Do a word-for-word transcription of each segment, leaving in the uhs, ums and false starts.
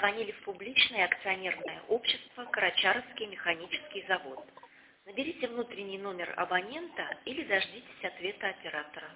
позвонили в публичное акционерное общество «Карачаровский механический завод». Наберите внутренний номер абонента или дождитесь ответа оператора.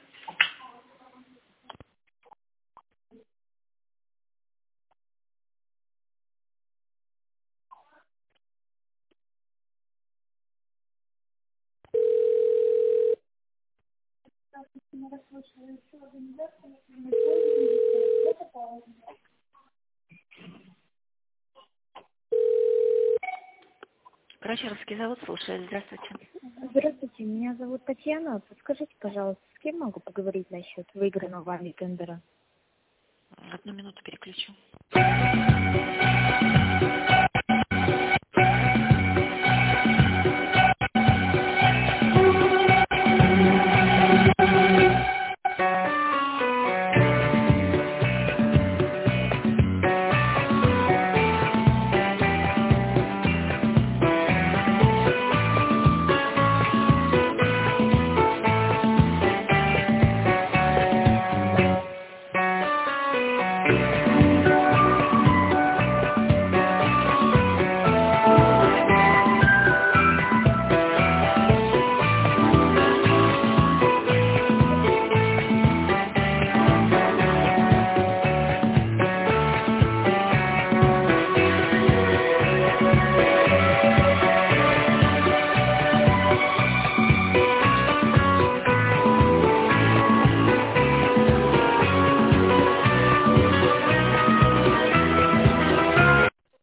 Карачаровский завод слушает. Здравствуйте. Здравствуйте, меня зовут Татьяна. Подскажите, пожалуйста, с кем могу поговорить насчет выигранного вами тендера? Одну минуту переключу.